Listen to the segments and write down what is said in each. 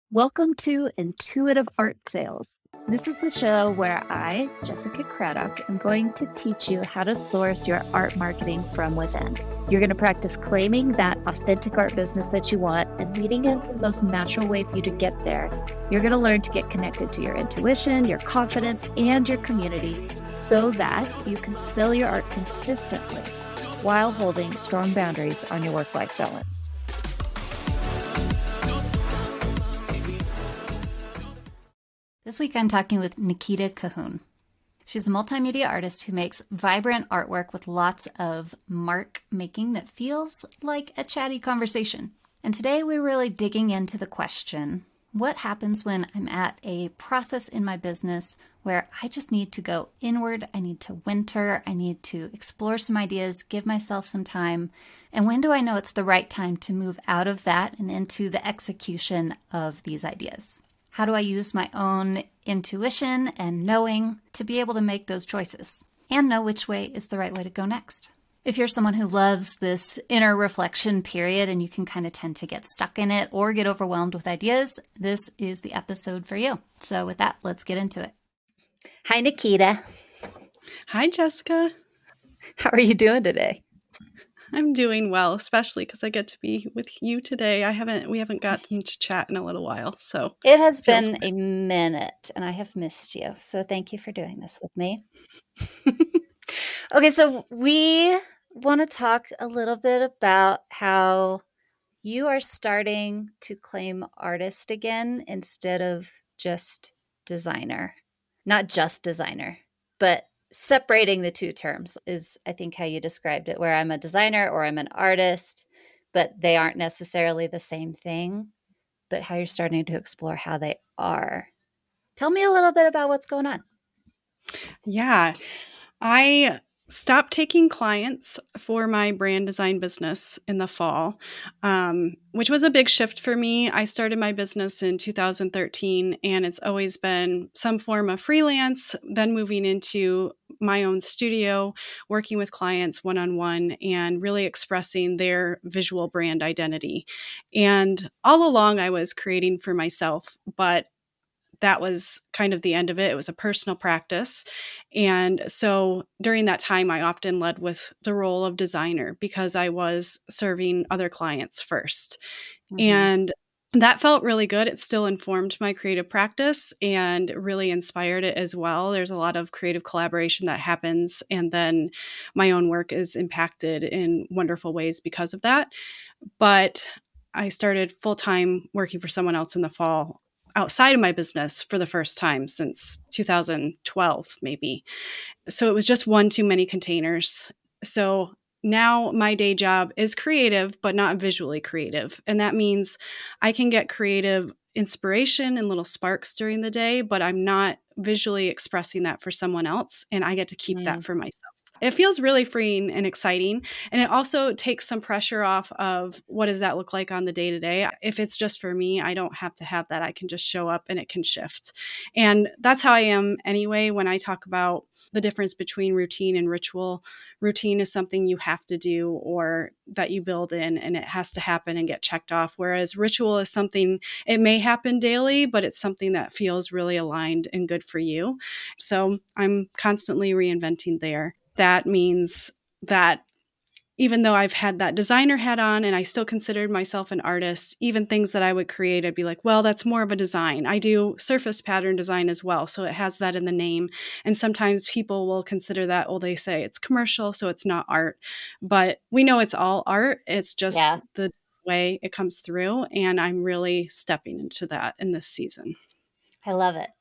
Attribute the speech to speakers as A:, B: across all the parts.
A: Welcome to Intuitive Art Sales. This is the show where I, Jessica Craddock, am going to teach you how to source your art marketing from within. You're going to practice claiming that authentic art business that you want and leading into the most natural way for you to get there. You're going to learn to get connected to your intuition, your confidence, and your community so that you can sell your art consistently while holding strong boundaries on your work-life balance. This week I'm talking with Nikita Cahoon. She's a multimedia artist who makes vibrant artwork with lots of mark making that feels like a chatty conversation. And today we're really digging into the question, what happens when I'm at a process in my business where I just need to go inward, I need to winter, I need to explore some ideas, give myself some time, and when do I know it's the right time to move out of that and into the execution of these ideas? How do I use my own intuition and knowing to be able to make those choices and know which way is the right way to go next? If you're someone who loves this inner reflection period and you can kind of tend to get stuck in it or get overwhelmed with ideas, this is the episode for you. So with that, let's get into it. Hi, Nikita.
B: Hi, Jessica.
A: How are you doing today?
B: I'm doing well, especially because I get to be with you today. We haven't gotten to chat in a little while, so
A: it has been a minute, and I have missed you. So thank you for doing this with me. Okay, so we want to talk a little bit about how you are starting to claim artist again instead of just designer. Not just designer, but separating the two terms is, I think, how you described it, where I'm a designer or I'm an artist, but they aren't necessarily the same thing, but how you're starting to explore how they are. Tell me a little bit about what's going on.
B: Yeah, I stopped taking clients for my brand design business in the fall, which was a big shift for me. I started my business in 2013, and it's always been some form of freelance, then moving into my own studio, working with clients one-on-one and really expressing their visual brand identity. And all along I was creating for myself, but that was kind of the end of it. It was a personal practice. And so during that time, I often led with the role of designer because I was serving other clients first.
A: Mm-hmm.
B: And that felt really good. It still informed my creative practice and really inspired it as well. There's a lot of creative collaboration that happens, and then my own work is impacted in wonderful ways because of that. But I started full-time working for someone else in the fall outside of my business for the first time since 2012, maybe. So it was just one too many containers. So now my day job is creative, but not visually creative. And that means I can get creative inspiration and little sparks during the day, but I'm not visually expressing that for someone else. And I get to keep that for myself. It feels really freeing and exciting. And it also takes some pressure off of what does that look like on the day to day. If it's just for me, I don't have to have that. I can just show up and it can shift. And that's how I am anyway. When I talk about the difference between routine and ritual, routine is something you have to do or that you build in, and it has to happen and get checked off. Whereas ritual is something, it may happen daily, but it's something that feels really aligned and good for you. So I'm constantly reinventing there. That means that even though I've had that designer hat on and I still considered myself an artist, even things that I would create, I'd be like, well, that's more of a design. I do surface pattern design as well. So it has that in the name. And sometimes people will consider that, well, they say it's commercial, so it's not art. But we know it's all art. It's just the way it comes through. And I'm really stepping into that in this season.
A: I love it.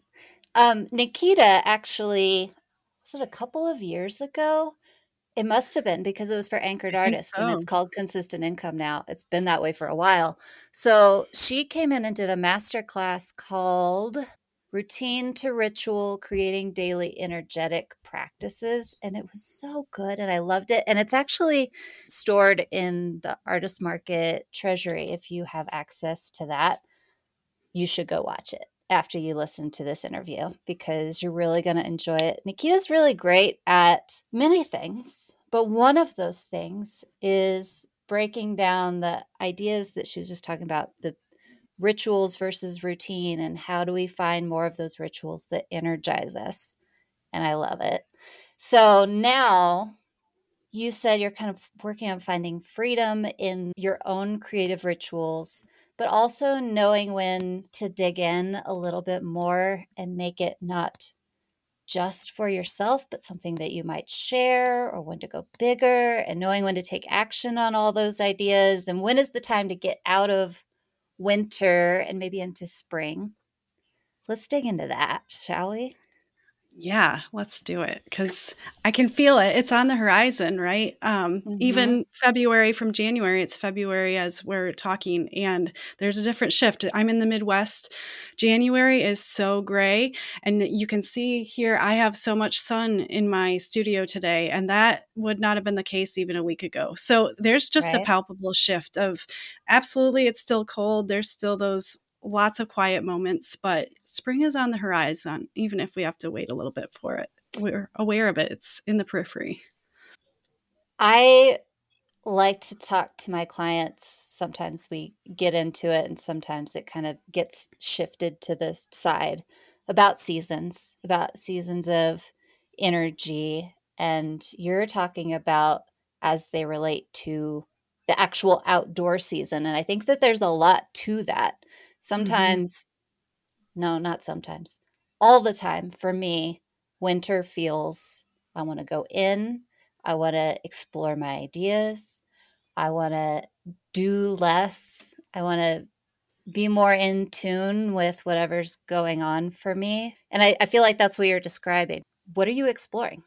A: Nikita actually, was it a couple of years ago? It must have been because it was for Anchored Artist and it's called Consistent Income now. It's been that way for a while. So she came in and did a masterclass called Routine to Ritual, Creating Daily Energetic Practices. And it was so good and I loved it. And it's actually stored in the Artist Market Treasury. If you have access to that, you should go watch it after you listen to this interview because you're really going to enjoy it. Nikita's really great at many things, but one of those things is breaking down the ideas that she was just talking about, the rituals versus routine, and how do we find more of those rituals that energize us. And I love it. So now you said you're kind of working on finding freedom in your own creative rituals, but also knowing when to dig in a little bit more and make it not just for yourself, but something that you might share, or when to go bigger, and knowing when to take action on all those ideas, and when is the time to get out of winter and maybe into spring. Let's dig into that, shall we?
B: Yeah, let's do it because I can feel it. It's on the horizon, right?
A: Mm-hmm.
B: Even February from January, it's February as we're talking, and there's a different shift. I'm in the Midwest. January is so gray, and you can see here I have so much sun in my studio today, and that would not have been the case even a week ago. So there's just a
A: Right.
B: palpable shift of absolutely, it's still cold. There's still those lots of quiet moments, but spring is on the horizon, even if we have to wait a little bit for it. We're aware of it, it's in the periphery.
A: I like to talk to my clients. Sometimes we get into it, and sometimes it kind of gets shifted to this side about seasons of energy. And you're talking about as they relate to the actual outdoor season. And I think that there's a lot to that.
B: Mm-hmm.
A: Sometimes, no, not sometimes, all the time for me, winter feels I want to go in, I want to explore my ideas, I want to do less. I want to be more in tune with whatever's going on for me. And I feel like that's what you're describing. What are you exploring?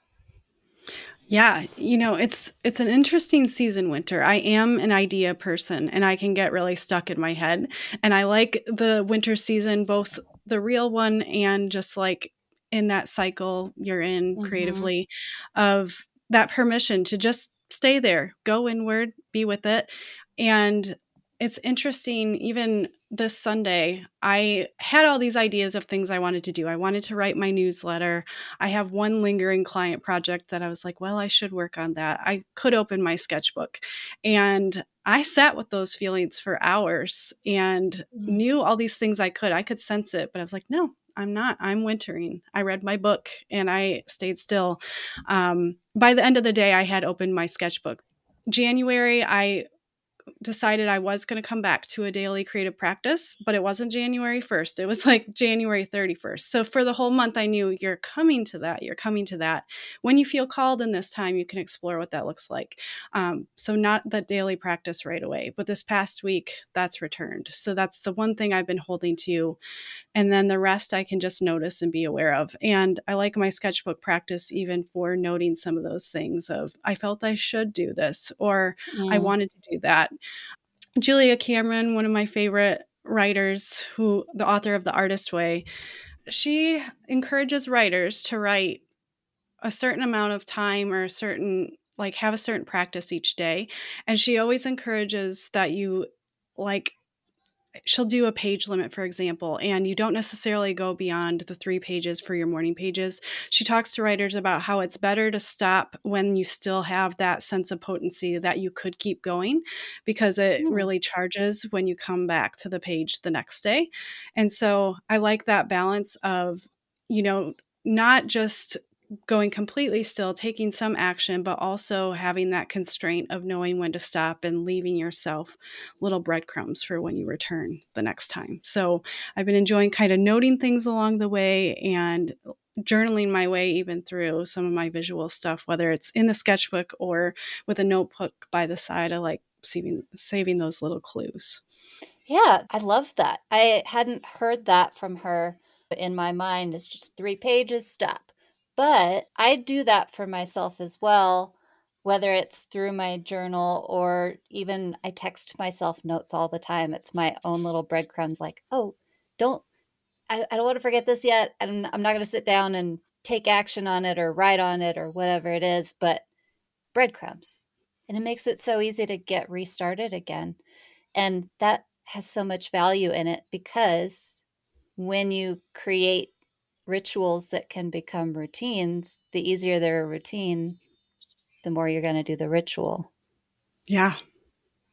B: Yeah, it's an interesting season winter. I am an idea person and I can get really stuck in my head. And I like the winter season, both the real one and just like in that cycle you're in
A: Mm-hmm.
B: creatively of that permission to just stay there, go inward, be with it. And it's interesting, even this Sunday, I had all these ideas of things I wanted to do. I wanted to write my newsletter. I have one lingering client project that I was like, well, I should work on that. I could open my sketchbook. And I sat with those feelings for hours and
A: Mm.
B: knew all these things I could. I could sense it, but I was like, no, I'm not. I'm wintering. I read my book and I stayed still. By the end of the day, I had opened my sketchbook. January, I decided I was going to come back to a daily creative practice, but it wasn't January 1st. It was like January 31st. So for the whole month, I knew you're coming to that. You're coming to that. When you feel called in this time, you can explore what that looks like. So not the daily practice right away, but this past week, that's returned. So that's the one thing I've been holding to, and then the rest I can just notice and be aware of. And I like my sketchbook practice even for noting some of those things of I felt I should do this or I
A: Mm.
B: wanted to do that. Julia Cameron, one of my favorite writers, who the author of The Artist Way, she encourages writers to write a certain amount of time or a certain like have a certain practice each day, and she always encourages that you like she'll do a page limit, for example, and you don't necessarily go beyond the 3 pages for your morning pages. She talks to writers about how it's better to stop when you still have that sense of potency that you could keep going because it
A: Mm.
B: really charges when you come back to the page the next day. And so I like that balance of, you know, not just going completely still, taking some action, but also having that constraint of knowing when to stop and leaving yourself little breadcrumbs for when you return the next time. So I've been enjoying kind of noting things along the way and journaling my way even through some of my visual stuff, whether it's in the sketchbook or with a notebook by the side. I like saving those little clues.
A: Yeah, I love that. I hadn't heard that from her. In my mind, it's just 3 pages, stop. But I do that for myself as well, whether it's through my journal or even I text myself notes all the time. It's my own little breadcrumbs like, oh, don't, I don't want to forget this yet. I'm not going to sit down and take action on it or write on it or whatever it is, but breadcrumbs. And it makes it so easy to get restarted again. And that has so much value in it because when you create rituals that can become routines, the easier they're a routine, the more you're going to do the ritual.
B: Yeah.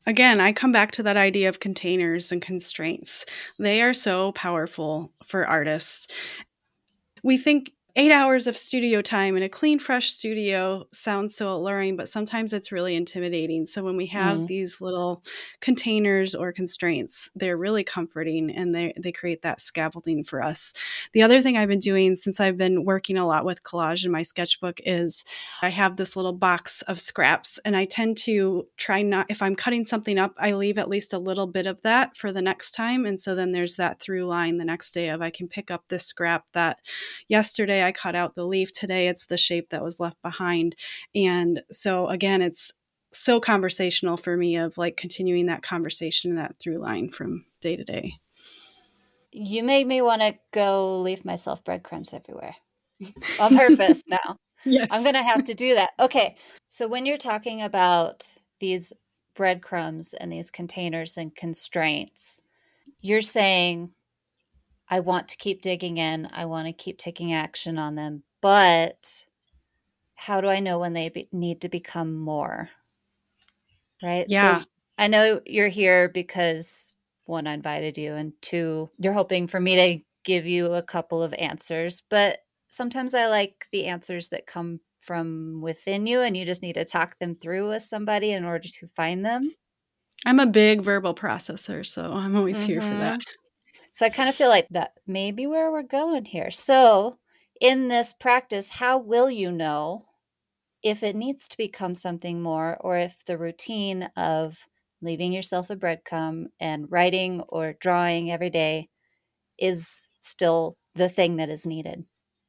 B: Again, I come back to that idea of containers and constraints. They are so powerful for artists. We think 8 hours of studio time in a clean, fresh studio sounds so alluring, but sometimes it's really intimidating. So when we have
A: Mm.
B: these little containers or constraints, they're really comforting and they create that scaffolding for us. The other thing I've been doing since I've been working a lot with collage in my sketchbook is I have this little box of scraps, and I tend to try not, if I'm cutting something up, I leave at least a little bit of that for the next time. And so then there's that through line the next day of I can pick up this scrap that yesterday I cut out the leaf. Today it's the shape that was left behind. And so again, it's so conversational for me of like continuing that conversation, that through line from day to day.
A: You made me want to go leave myself breadcrumbs everywhere on purpose now. I'm going
B: Yes.
A: to have to do that. Okay. So when you're talking about these breadcrumbs and these containers and constraints, you're saying, I want to keep digging in. I want to keep taking action on them. But how do I know when they need to become more? Right. So
B: Yeah.
A: I know you're here because one, I invited you, and two, you're hoping for me to give you a couple of answers. But sometimes I like the answers that come from within you, and you just need to talk them through with somebody in order to find them.
B: I'm a big verbal processor, so I'm always here for that.
A: Mm-hmm. So I kind of feel like that may be where we're going here. So in this practice, how will you know if it needs to become something more, or if the routine of leaving yourself a breadcrumb and writing or drawing every day is still the thing that is needed?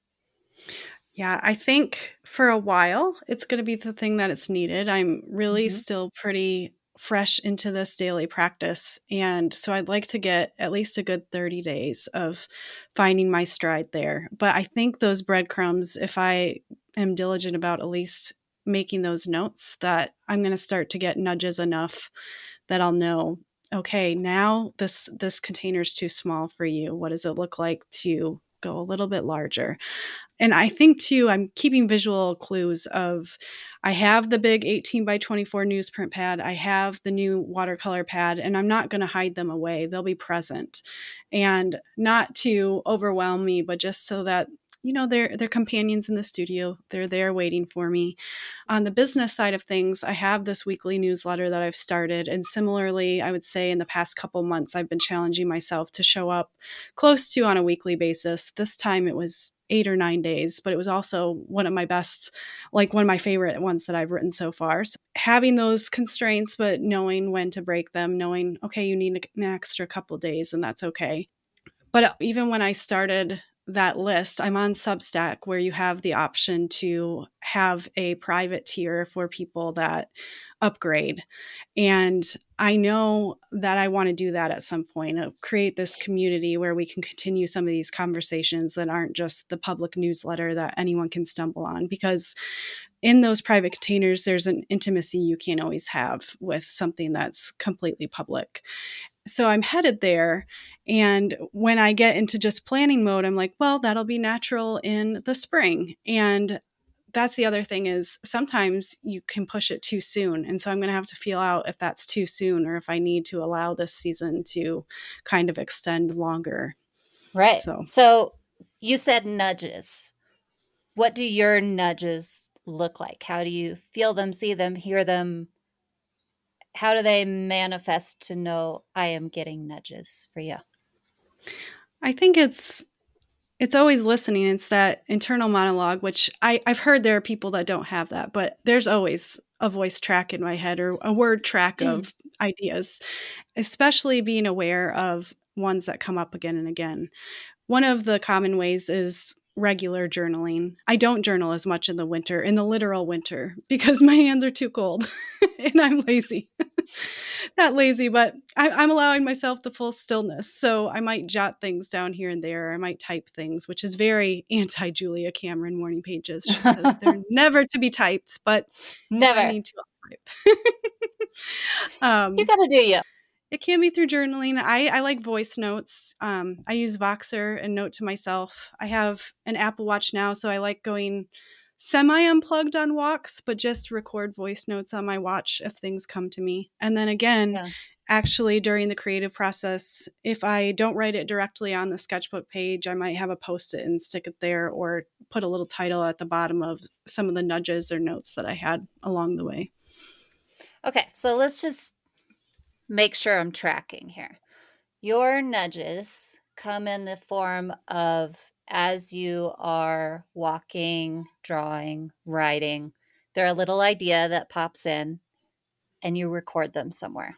B: Yeah, I think for a while it's going to be the thing that it's needed. I'm really
A: Mm-hmm.
B: still pretty fresh into this daily practice. And so I'd like to get at least a good 30 days of finding my stride there. But I think those breadcrumbs, if I am diligent about at least making those notes, that I'm going to start to get nudges enough that I'll know, okay, now this container is too small for you. What does it look like to go a little bit larger? And I think too, I'm keeping visual clues of I have the big 18 by 24 newsprint pad. I have the new watercolor pad, and I'm not going to hide them away. They'll be present, and not to overwhelm me, but just so that they're companions in the studio. They're there waiting for me. On the business side of things, I have this weekly newsletter that I've started, and similarly, I would say in the past couple months, I've been challenging myself to show up close to on a weekly basis. This time it was 8 or 9 days, but it was also one of my best, like one of my favorite ones that I've written so far. So having those constraints, but knowing when to break them, knowing, okay, you need an extra couple days and that's okay. But even when I started that list, I'm on Substack where you have the option to have a private tier for people that upgrade. And I know that I want to do that at some point, create this community where we can continue some of these conversations that aren't just the public newsletter that anyone can stumble on. Because in those private containers, there's an intimacy you can't always have with something that's completely public. So I'm headed there. And when I get into just planning mode, I'm like, well, that'll be natural in the spring. And that's the other thing is sometimes you can push it too soon. And so I'm going to have to feel out if that's too soon or if I need to allow this season to kind of extend longer.
A: Right.
B: So
A: So you said nudges. What do your nudges look like? How do you feel them, see them, hear them? How do they manifest to know I am getting nudges for you?
B: I think it's always listening. It's that internal monologue, which I've heard there are people that don't have that, but there's always a voice track in my head or a word track of ideas, especially being aware of ones that come up again and again. One of the common ways is regular journaling. I don't journal as much in the winter, in the literal winter, because my hands are too cold and I'm lazy. Not lazy, but I'm allowing myself the full stillness. So I might jot things down here and there. I might type things, which is very anti Julia Cameron morning pages. She says they're never to be typed, but if I
A: Never.
B: need to, I'll type.
A: You
B: um,
A: got to do you.
B: it can be through journaling. I like voice notes. I use Voxer and Note to myself. I have an Apple Watch now, so I like going semi-unplugged on walks, but just record voice notes on my watch if things come to me. And then again,
A: Yeah.
B: actually during the creative process, if I don't write it directly on the sketchbook page, I might have a post-it and stick it there, or put a little title at the bottom of some of the nudges or notes that I had along the way.
A: Okay, so let's just make sure I'm tracking here. Your nudges come in the form of as you are walking, drawing, writing, they're a little idea that pops in and you record them somewhere.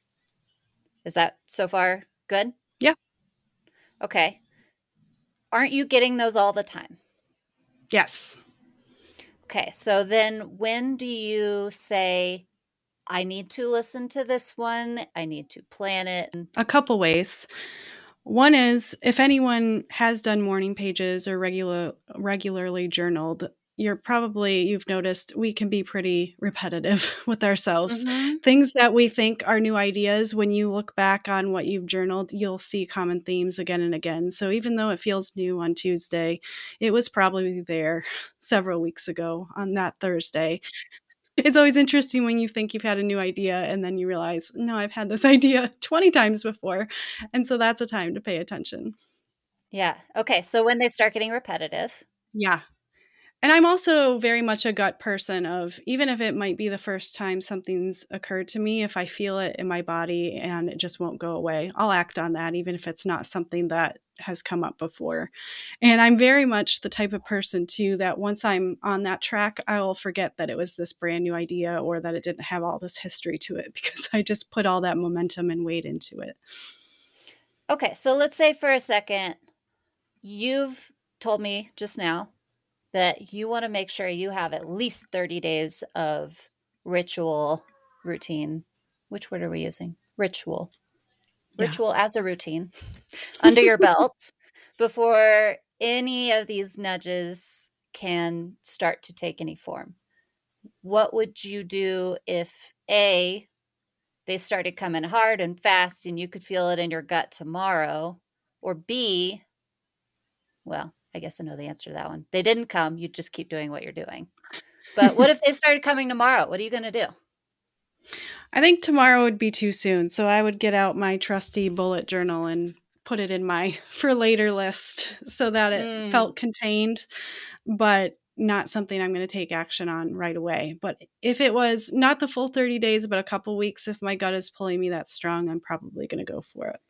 A: Is that so far good?
B: Yeah.
A: Okay. Aren't you getting those all the time?
B: Yes.
A: Okay, so then when do you say, I need to listen to this one, I need to plan it?
B: A couple ways. One is if anyone has done morning pages or regularly journaled, you've noticed we can be pretty repetitive with ourselves.
A: Mm-hmm.
B: Things that we think are new ideas, when you look back on what you've journaled, you'll see common themes again and again. So even though it feels new on Tuesday, it was probably there several weeks ago on that Thursday. It's always interesting when you think you've had a new idea and then you realize, no, I've had this idea 20 times before. And so that's a time to pay attention.
A: Yeah. Okay, so when they start getting repetitive.
B: Yeah. And I'm also very much a gut person of, even if it might be the first time something's occurred to me, if I feel it in my body and it just won't go away, I'll act on that, even if it's not something that has come up before. And I'm very much the type of person too, that once I'm on that track, I will forget that it was this brand new idea or that it didn't have all this history to it, because I just put all that momentum and weight into it.
A: Okay, so let's say for a second, you've told me just now that you want to make sure you have at least 30 days of ritual routine. Which word are we using? Ritual.
B: Yeah.
A: Ritual as a routine under your belt before any of these nudges can start to take any form. What would you do if A, they started coming hard and fast and you could feel it in your gut tomorrow, or B, well, I guess I know the answer to that one. They didn't come, you just keep doing what you're doing. But what if they started coming tomorrow? What are you going to do?
B: I think tomorrow would be too soon. So I would get out my trusty bullet journal and put it in my for later list so that it felt contained, but not something I'm going to take action on right away. But if it was not the full 30 days, but a couple weeks, if my gut is pulling me that strong, I'm probably going to go for it.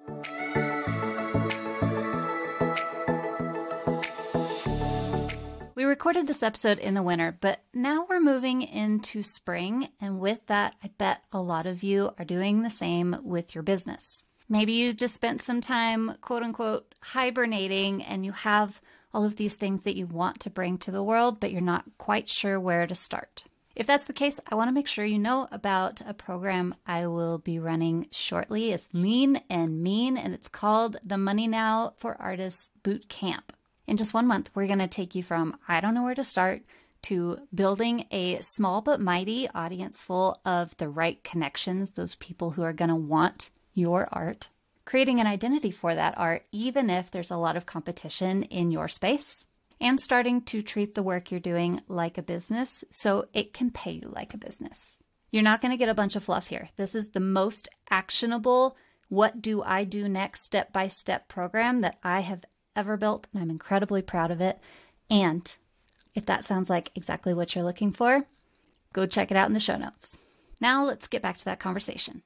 A: We recorded this episode in the winter, but now we're moving into spring. And with that, I bet a lot of you are doing the same with your business. Maybe you just spent some time, quote unquote, hibernating, and you have all of these things that you want to bring to the world, but you're not quite sure where to start. If that's the case, I want to make sure you know about a program I will be running shortly. It's lean and mean, and it's called the Money Now for Artists Boot Camp. In just 1 month, we're going to take you from I don't know where to start to building a small but mighty audience full of the right connections, those people who are going to want your art, creating an identity for that art, even if there's a lot of competition in your space, and starting to treat the work you're doing like a business so it can pay you like a business. You're not going to get a bunch of fluff here. This is the most actionable, what do I do next, step-by-step program that I have ever built, and I'm incredibly proud of it. And if that sounds like exactly what you're looking for, go check it out in the show notes. Now let's get back to that conversation.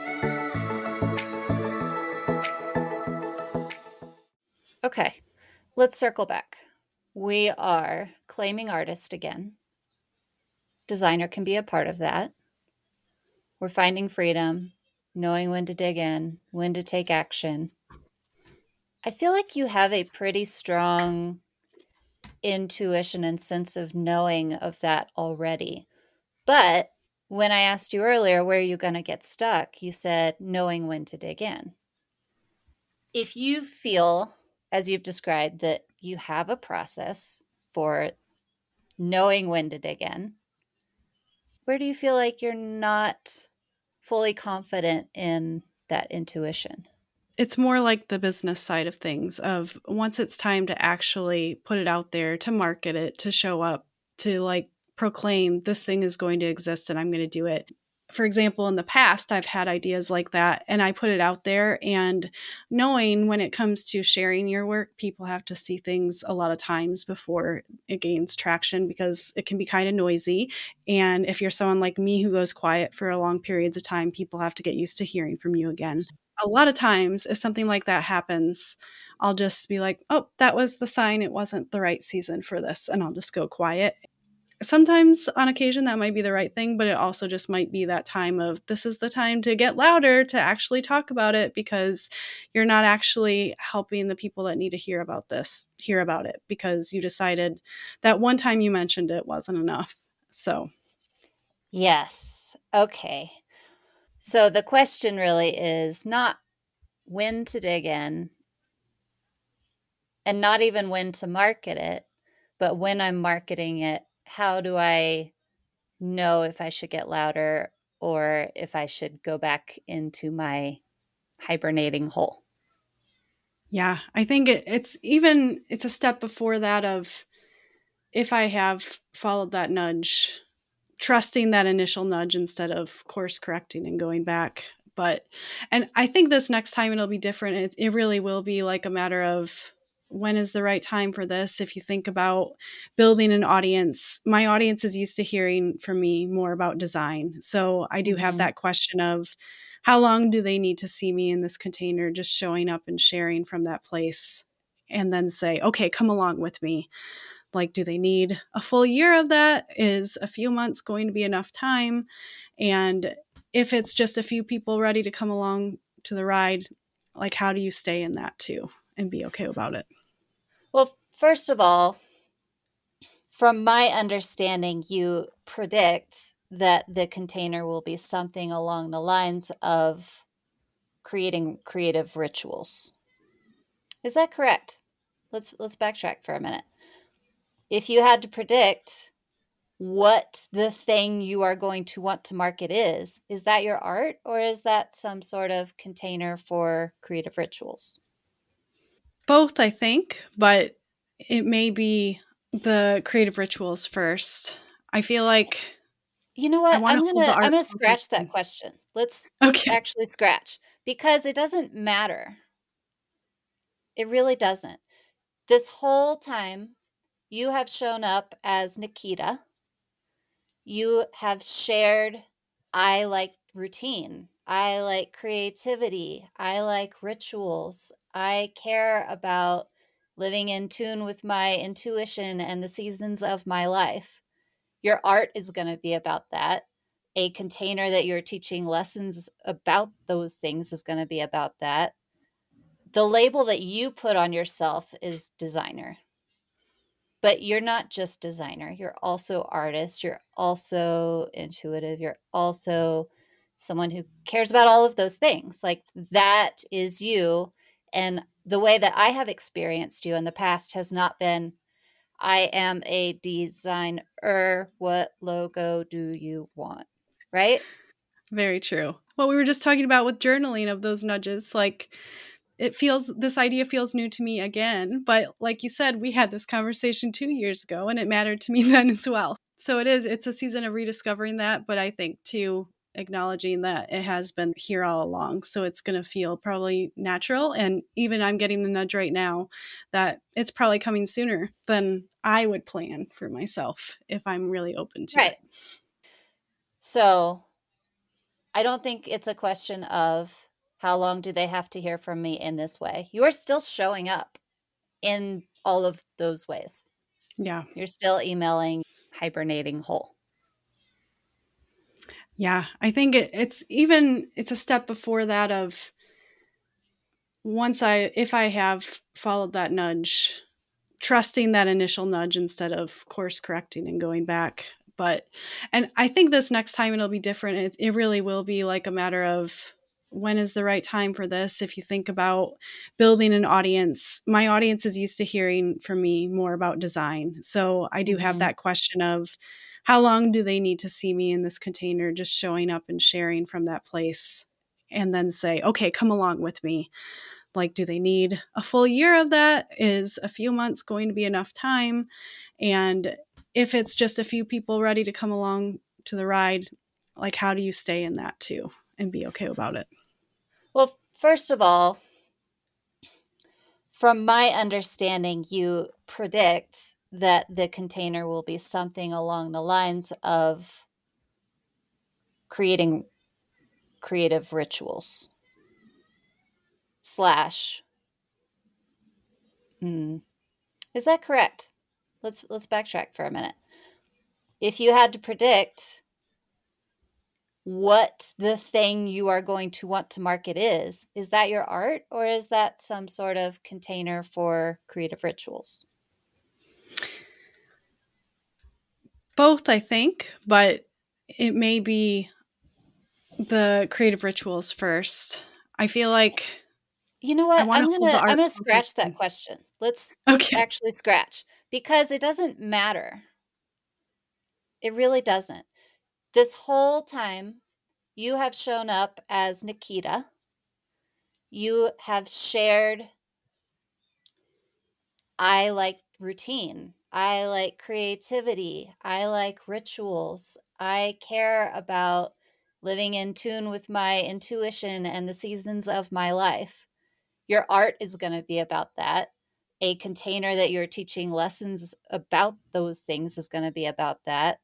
A: Okay, let's circle back. We are claiming artist again. Designer can be a part of that. We're finding freedom, knowing when to dig in, when to take action. I feel like you have a pretty strong intuition and sense of knowing of that already. But when I asked you earlier, where are you going to get stuck? You said knowing when to dig in. If you feel, as you've described, that you have a process for knowing when to dig in, where do you feel like you're not fully confident in that intuition?
B: It's more like the business side of things, of once it's time to actually put it out there, to market it, to show up, to like proclaim this thing is going to exist and I'm going to do it. For example, in the past, I've had ideas like that and I put it out there. And knowing when it comes to sharing your work, people have to see things a lot of times before it gains traction because it can be kind of noisy. And if you're someone like me who goes quiet for long periods of time, people have to get used to hearing from you again. A lot of times, if something like that happens, I'll just be like, oh, that was the sign it wasn't the right season for this. And I'll just go quiet. Sometimes on occasion that might be the right thing, but it also just might be that time of this is the time to get louder to actually talk about it because you're not actually helping the people that need to hear about this hear about it because you decided that one time you mentioned it wasn't enough. So,
A: Yes. Okay. So the question really is not when to dig in and not even when to market it, but when I'm marketing it, how do I know if I should get louder or if I should go back into my hibernating hole?
B: yeah, I think it's a step before that of if I have followed that nudge, trusting that initial nudge instead of course correcting and going back. And I think this next time it'll be different. It really will be like a matter of when is the right time for this. If you think about building an audience, my audience is used to hearing from me more about design. So I do have
A: Mhm.
B: that question of how long do they need to see me in this container, just showing up and sharing from that place, and then say, okay, come along with me. Like, do they need a full year of that? Is a few months going to be enough time? And if it's just a few people ready to come along to the ride, like, how do you stay in that too and be okay about it?
A: Well, first of all, from my understanding, you predict that the container will be something along the lines of creating creative rituals. Is that correct? Let's backtrack for a minute. If you had to predict what the thing you are going to want to market is that your art or is that some sort of container for creative rituals?
B: Both, I think, but it may be the creative rituals first. I feel like
A: You know
B: I
A: what?
B: want
A: I'm
B: to hold the
A: gonna I'm
B: art
A: gonna
B: closer
A: scratch
B: to
A: that
B: me.
A: question. Let's
B: Okay.
A: actually scratch because it doesn't matter. It really doesn't. This whole time you have shown up as Nikita. You have shared, I like routine. I like creativity. I like rituals. I care about living in tune with my intuition and the seasons of my life. Your art is going to be about that. A container that you're teaching lessons about those things is going to be about that. The label that you put on yourself is designer. But you're not just designer, you're also artist, you're also intuitive, you're also someone who cares about all of those things. Like, that is you, and the way that I have experienced you in the past has not been, "I am a designer, what logo do you want?" Right?
B: Very true. What we were just talking about with journaling of those nudges, like this idea feels new to me again, but like you said, we had this conversation 2 years ago and it mattered to me then as well. So it's a season of rediscovering that, but I think too, acknowledging that it has been here all along. So it's going to feel probably natural. And even I'm getting the nudge right now that it's probably coming sooner than I would plan for myself if I'm really open to it.
A: Right. So, I don't think it's a question of how long do they have to hear from me in this way. You are still showing up in all of those ways.
B: Yeah.
A: You're still emailing hibernating whole.
B: Yeah. I think it's a step before that of if I have followed that nudge, trusting that initial nudge instead of course correcting and going back. And I think this next time it'll be different. It really will be like a matter of when is the right time for this. If you think about building an audience, my audience is used to hearing from me more about design. So I do have
A: Mhm.
B: that question of how long do they need to see me in this container, just showing up and sharing from that place, and then say, okay, come along with me. Like, do they need a full year of that? Is a few months going to be enough time? And if it's just a few people ready to come along to the ride, like how do you stay in that too and be okay about it?
A: Well, first of all, from my understanding, you predict that the container will be something along the lines of creating creative rituals slash. Is that correct? Let's backtrack for a minute. If you had to predict what the thing you are going to want to market is that your art or is that some sort of container for creative rituals?
B: Both, I think, but it may be the creative rituals first. I feel like
A: You know
B: I
A: what?
B: want
A: I'm
B: to hold the
A: gonna I'm
B: art
A: gonna
B: closer
A: scratch that
B: to.
A: question. Let's
B: Okay.
A: actually scratch because it doesn't matter. It really doesn't. This whole time you have shown up as Nikita. You have shared, I like routine. I like creativity. I like rituals. I care about living in tune with my intuition and the seasons of my life. Your art is going to be about that. A container that you're teaching lessons about those things is going to be about that.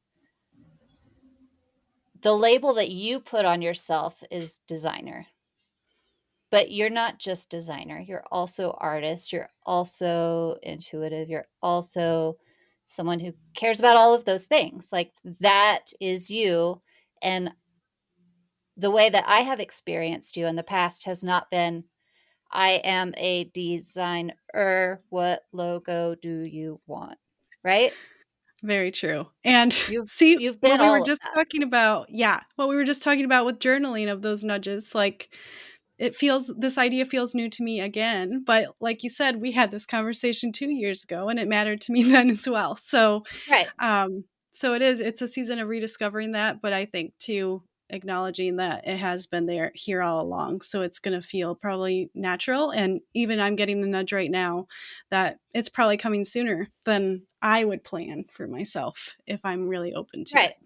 A: The label that you put on yourself is designer. But you're not just designer, you're also artist, you're also intuitive, you're also someone who cares about all of those things. Like that is you. And the way that I have experienced you in the past has not been, I am a designer. What logo do you want? Right?
B: Very true. And
A: You've
B: see
A: you've
B: what
A: been
B: we were
A: all of
B: just
A: that.
B: talking about. Yeah, what we were just talking about with journaling of those nudges. Like this idea feels new to me again. But like you said, we had this conversation 2 years ago and it mattered to me then as well.
A: Right.
B: So it's a season of rediscovering that, but I think too acknowledging that it has been there here all along. So it's going to feel probably natural. And even I'm getting the nudge right now that it's probably coming sooner than I would plan for myself if I'm really open to
A: Right.
B: it.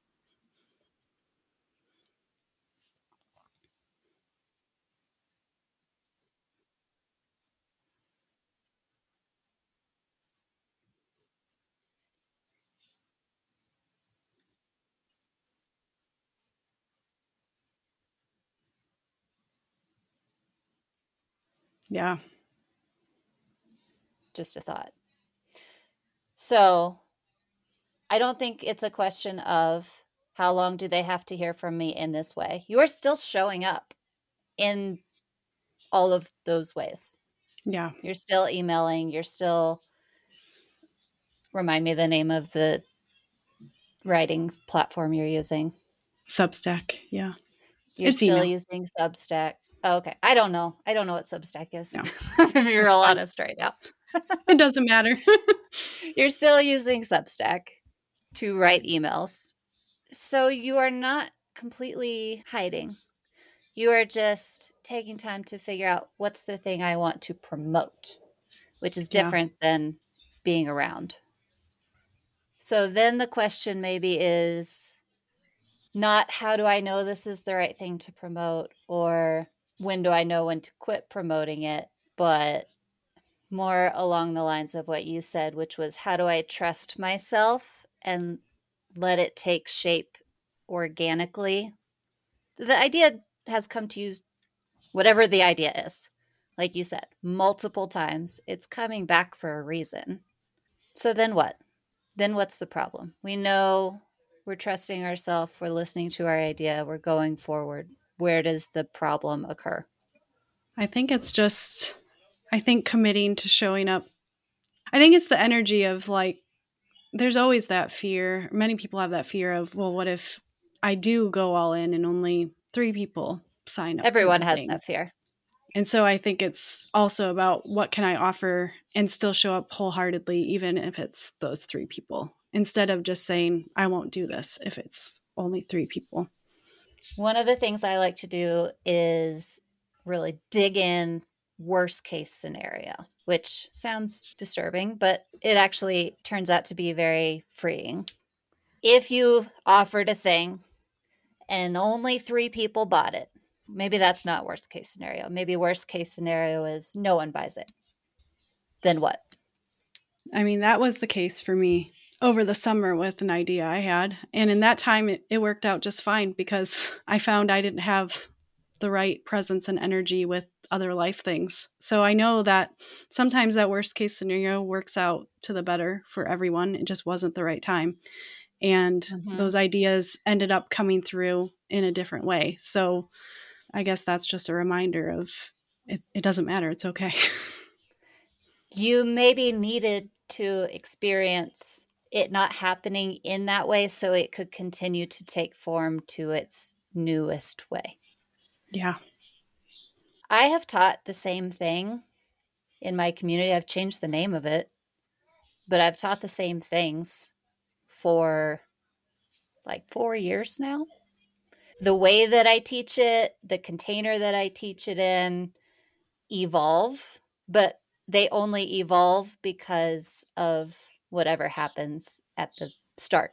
B: Yeah.
A: Just a thought. So I don't think it's a question of how long do they have to hear from me in this way. You are still showing up in all of those ways.
B: Yeah.
A: You're still emailing, you're still, remind me the name of the writing platform you're using.
B: Substack. Yeah.
A: You're
B: It's
A: still
B: email.
A: using Substack. Oh, okay. I don't know. I don't know what Substack is.
B: Yeah.
A: I'm gonna be real
B: That's fine.
A: honest right now.
B: It doesn't matter.
A: You're still using Substack to write emails. So you are not completely hiding. You are just taking time to figure out what's the thing I want to promote, which is
B: Yeah.
A: different than being around. So then the question maybe is not how do I know this is the right thing to promote or when do I know when to quit promoting it, but more along the lines of what you said, which was how do I trust myself and let it take shape organically? The idea has come to you, whatever the idea is. Like you said, multiple times, it's coming back for a reason. So then what? Then what's the problem? We know we're trusting ourselves, we're listening to our idea, we're going forward. Where does the problem occur?
B: I think it's just, I think committing to showing up. I think it's the energy of like, there's always that fear. Many people have that fear of, well, what if I do go all in and only 3 people sign up for
A: Everyone
B: the
A: has
B: thing?
A: that fear.
B: And so I think it's also about what can I offer and still show up wholeheartedly, even if it's those 3 people, instead of just saying, I won't do this if it's only 3 people.
A: One of the things I like to do is really dig in. worst case scenario, which sounds disturbing, but it actually turns out to be very freeing. If you offered a thing and only 3 people bought it, maybe that's not worst case scenario. Maybe worst case scenario is no one buys it. Then what?
B: I mean, that was the case for me over the summer with an idea I had. And in that time, it worked out just fine because I found I didn't have the right presence and energy with other life things. So I know that sometimes that worst case scenario works out to the better for everyone. It just wasn't the right time. And those ideas ended up coming through in a different way. So I guess that's just a reminder of it doesn't matter. It's okay.
A: You maybe needed to experience it not happening in that way so it could continue to take form to its newest way.
B: Yeah.
A: I have taught the same thing in my community. I've changed the name of it, but I've taught the same things for like 4 years now. The way that I teach it, the container that I teach it in evolve, but they only evolve because of whatever happens at the start.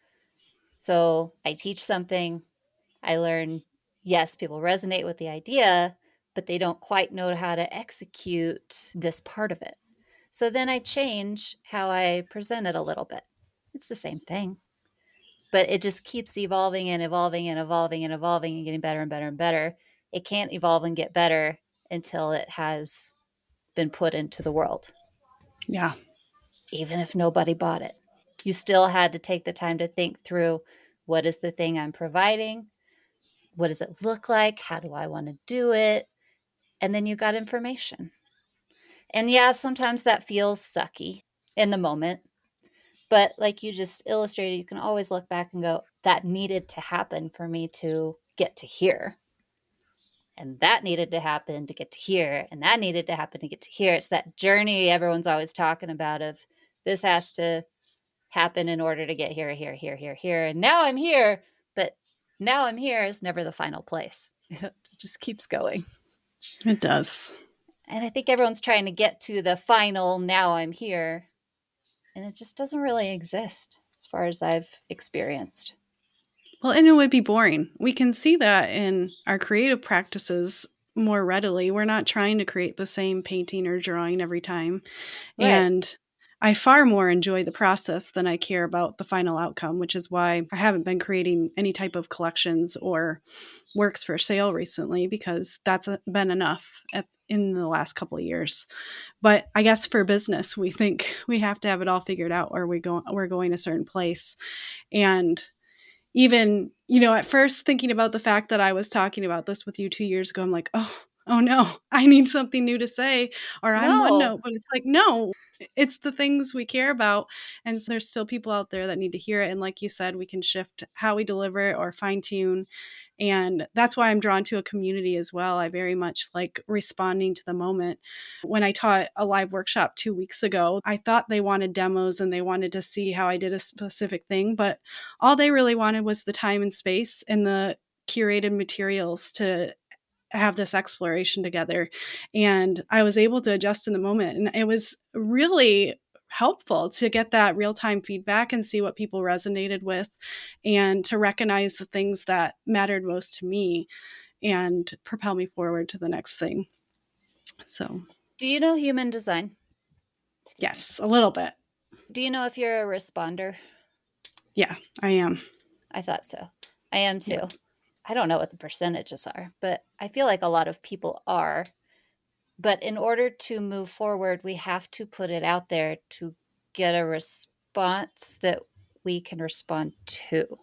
A: So I teach something, I learn, yes, people resonate with the idea, but they don't quite know how to execute this part of it. So then I change how I present it a little bit. It's the same thing, but it just keeps evolving and evolving and evolving and evolving and getting better and better and better. It can't evolve and get better until it has been put into the world.
B: Yeah.
A: Even if nobody bought it, you still had to take the time to think through, what is the thing I'm providing? What does it look like? How do I want to do it? And then you got information. And yeah, sometimes that feels sucky in the moment. But like you just illustrated, you can always look back and go, that needed to happen for me to get to here. And that needed to happen to get to here. And that needed to happen to get to here. It's that journey everyone's always talking about of, this has to happen in order to get here, here, here, here, here. And now I'm here. But now I'm here is never the final place. It just keeps going.
B: It does.
A: And I think everyone's trying to get to the final, now I'm here. And it just doesn't really exist as far as I've experienced.
B: Well, and it would be boring. We can see that in our creative practices more readily. We're not trying to create the same painting or drawing every time.
A: Right.
B: And I far more enjoy the process than I care about the final outcome, which is why I haven't been creating any type of collections or works for sale recently, because that's been enough in the last couple of years. But I guess for business, we think we have to have it all figured out, or we're going a certain place. And even, at first thinking about the fact that I was talking about this with you 2 years ago, I'm like, oh no, I need something new to say, or I'm one note. But it's like, no, it's the things we care about. And so there's still people out there that need to hear it. And like you said, we can shift how we deliver it or fine tune. And that's why I'm drawn to a community as well. I very much like responding to the moment. When I taught a live workshop 2 weeks ago, I thought they wanted demos and they wanted to see how I did a specific thing, but all they really wanted was the time and space and the curated materials to have this exploration together. And I was able to adjust in the moment. And it was really helpful to get that real-time feedback and see what people resonated with, and to recognize the things that mattered most to me and propel me forward to the next thing. So,
A: do you know human design?
B: Yes, a little bit.
A: Do you know if you're a responder?
B: Yeah, I am.
A: I thought so. I am too.
B: Yeah.
A: I don't know what the percentages are, but I feel like a lot of people are. But in order to move forward, we have to put it out there to get a response that we can respond to,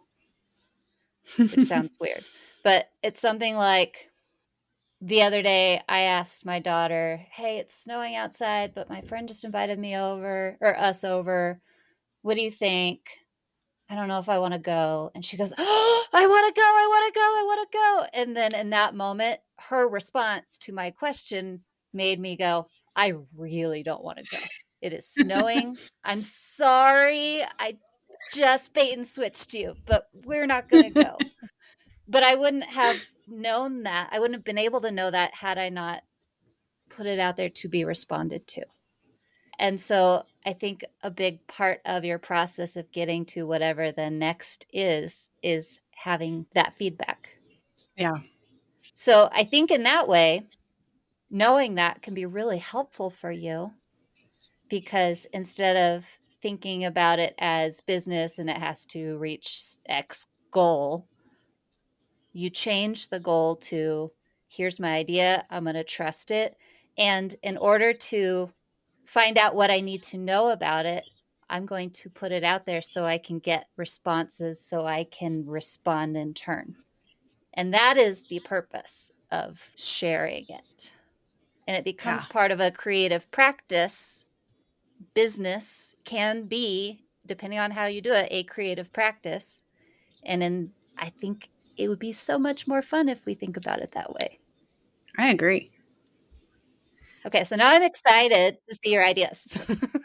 A: which sounds weird. But it's something like, the other day I asked my daughter, hey, it's snowing outside, but my friend just invited me over, or us over. What do you think? I don't know if I want to go. And she goes, oh, I want to go. I want to go. I want to go. And then in that moment, her response to my question made me go, I really don't want to go. It is snowing. I'm sorry. I just bait and switched you, but we're not going to go. But I wouldn't have known that. I wouldn't have been able to know that had I not put it out there to be responded to. And so I think a big part of your process of getting to whatever the next is having that feedback.
B: Yeah.
A: So I think in that way, knowing that can be really helpful for you, because instead of thinking about it as business and it has to reach X goal, you change the goal to, here's my idea, I'm going to trust it. And in order to find out what I need to know about it, I'm going to put it out there so I can get responses, so I can respond in turn. And that is the purpose of sharing it. And it becomes part of a creative practice. Business can be, depending on how you do it, a creative practice. And I think it would be so much more fun if we think about it that way.
B: I agree.
A: Okay, so now I'm excited to see your ideas.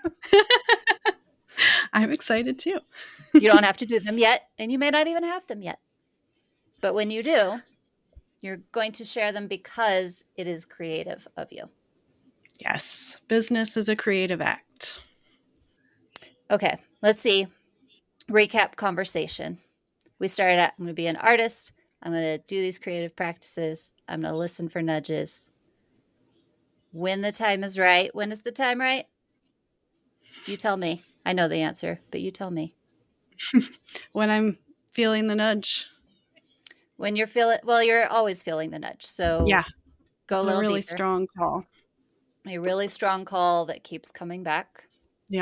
B: I'm excited too.
A: You don't have to do them yet, and you may not even have them yet. But when you do, you're going to share them because it is creative of you.
B: Yes, business is a creative act.
A: Okay, let's see. Recap conversation. We started at, I'm going to be an artist. I'm going to do these creative practices. I'm going to listen for nudges. When the time is right. When is the time right? You tell me. I know the answer, but you tell me.
B: When I'm feeling the nudge.
A: When you're feeling, well, you're always feeling the nudge. So
B: yeah,
A: go a little
B: really
A: deeper.
B: Strong call.
A: A really strong call that keeps coming back.
B: Yeah.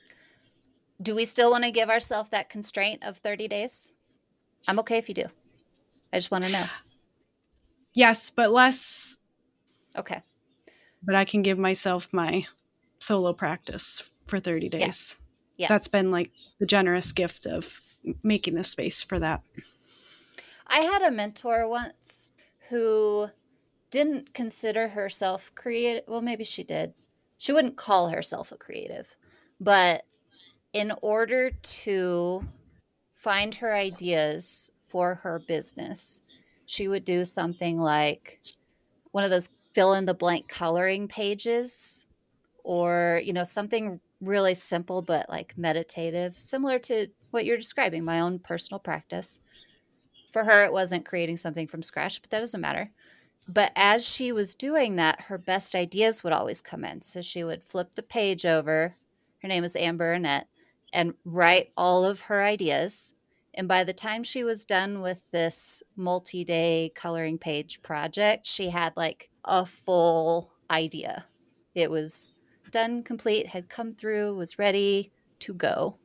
A: Do we still want to give ourselves that constraint of 30 days? I'm okay if you do. I just want to know.
B: Yes, but less.
A: Okay.
B: But I can give myself my solo practice for 30 days.
A: Yes. Yes.
B: That's been like the generous gift of making the space for that.
A: I had a mentor once who didn't consider herself creative. Well, maybe she did. She wouldn't call herself a creative. But in order to find her ideas for her business, she would do something like one of those fill in the blank coloring pages, or, something really simple but like meditative, similar to what you're describing, my own personal practice. For her, it wasn't creating something from scratch, but that doesn't matter. But as she was doing that, her best ideas would always come in. So she would flip the page over. Her name is Amber Annette, and write all of her ideas. And by the time she was done with this multi-day coloring page project, she had like a full idea. It was done, complete, had come through, was ready to go.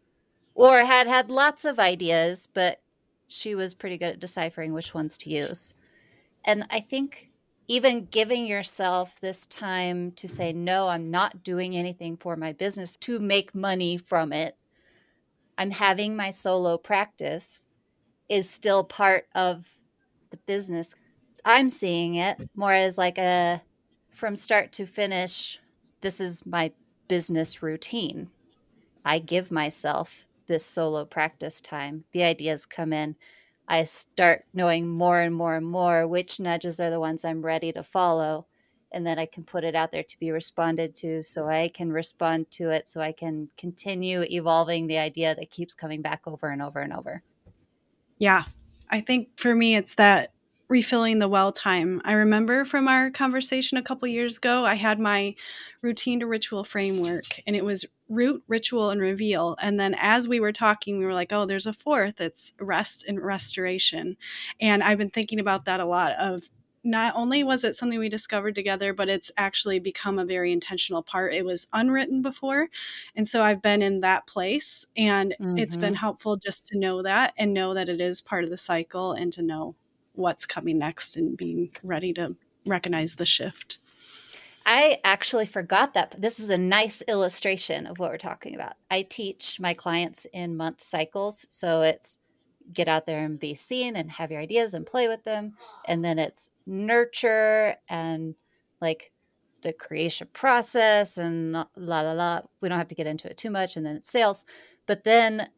A: Or had lots of ideas, but she was pretty good at deciphering which ones to use. And I think even giving yourself this time to say, no, I'm not doing anything for my business to make money from it, I'm having my solo practice, is still part of the business. I'm seeing it more as like a from start to finish, this is my business routine. I give myself this solo practice time. The ideas come in. I start knowing more and more and more which nudges are the ones I'm ready to follow. And then I can put it out there to be responded to, so I can respond to it, so I can continue evolving the idea that keeps coming back over and over and over.
B: Yeah. I think for me, it's that refilling the well time. I remember from our conversation a couple years ago, I had my routine to ritual framework, and it was root, ritual, and reveal. And then as we were talking, we were like, oh, there's a fourth. It's rest and restoration. And I've been thinking about that a lot of, not only was it something we discovered together, but it's actually become a very intentional part. It was unwritten before. And so I've been in that place, and it's been helpful just to know that, and know that it is part of the cycle, and to know what's coming next and being ready to recognize the shift.
A: I actually forgot that. This is a nice illustration of what we're talking about. I teach my clients in month cycles. So it's get out there and be seen and have your ideas and play with them. And then it's nurture and like the creation process and la la la. We don't have to get into it too much. And then it's sales. But then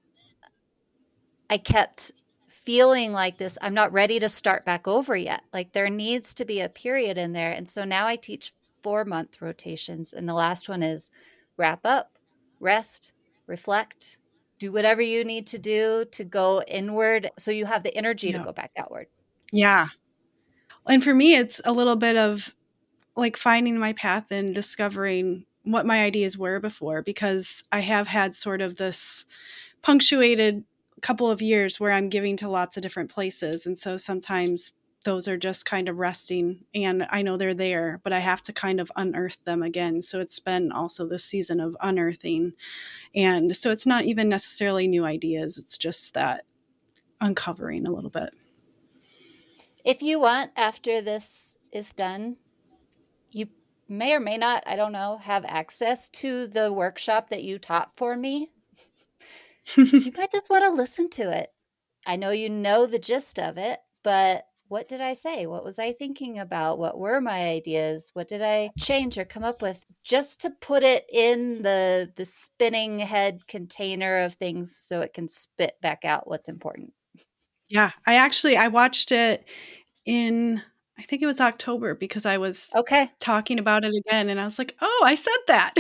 A: I kept feeling like this, I'm not ready to start back over yet. Like there needs to be a period in there. And so now I teach 4-month rotations. And the last one is wrap up, rest, reflect, do whatever you need to do to go inward so you have the energy to go back outward.
B: Yeah. And for me, it's a little bit of like finding my path and discovering what my ideas were before, because I have had sort of this punctuated couple of years where I'm giving to lots of different places. And so sometimes those are just kind of resting, and I know they're there, but I have to kind of unearth them again. So it's been also this season of unearthing. And so it's not even necessarily new ideas. It's just that uncovering a little bit.
A: If you want, after this is done, you may or may not, I don't know, have access to the workshop that you taught for me. You might just want to listen to it. I know you know the gist of it, but what did I say? What was I thinking about? What were my ideas? What did I change or come up with just to put it in the spinning head container of things so it can spit back out what's important?
B: Yeah, I watched it in, I think it was October, because I was talking about it again, and I was like, oh, I said that.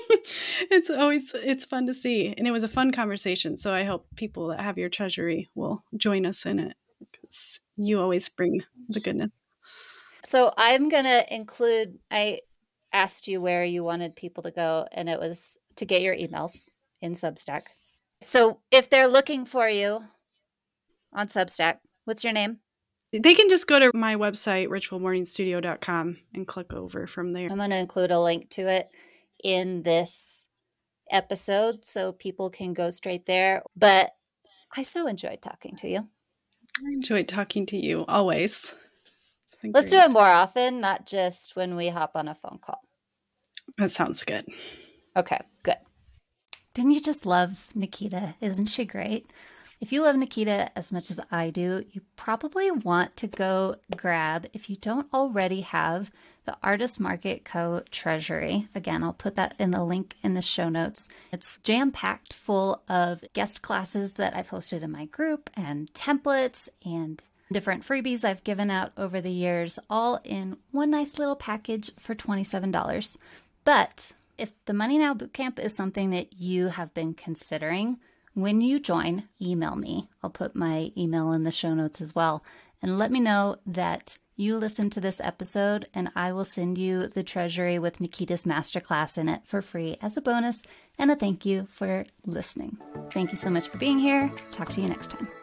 B: It's fun to see. And it was a fun conversation. So I hope people that have your treasury will join us in it, because you always bring the goodness.
A: So I'm going to include, I asked you where you wanted people to go, and it was to get your emails in Substack. So if they're looking for you on Substack, what's your name?
B: They can just go to my website, ritualmorningstudio.com, and click over from there.
A: I'm going to include a link to it in this episode so people can go straight there. But I so enjoyed talking to you.
B: I enjoyed talking to you, always.
A: Let's do it more often, not just when we hop on a phone call.
B: That sounds good.
A: Okay, good. Didn't you just love Nikita? Isn't she great? If you love Nikita as much as I do, you probably want to go grab, if you don't already have, the Artist Market Co. Treasury. Again, I'll put that in the link in the show notes. It's jam-packed full of guest classes that I've hosted in my group and templates and different freebies I've given out over the years, all in one nice little package for $27. But if the Money Now Bootcamp is something that you have been considering, when you join, email me. I'll put my email in the show notes as well. And let me know that you listened to this episode, and I will send you the treasury with Nikita's masterclass in it for free as a bonus and a thank you for listening. Thank you so much for being here. Talk to you next time.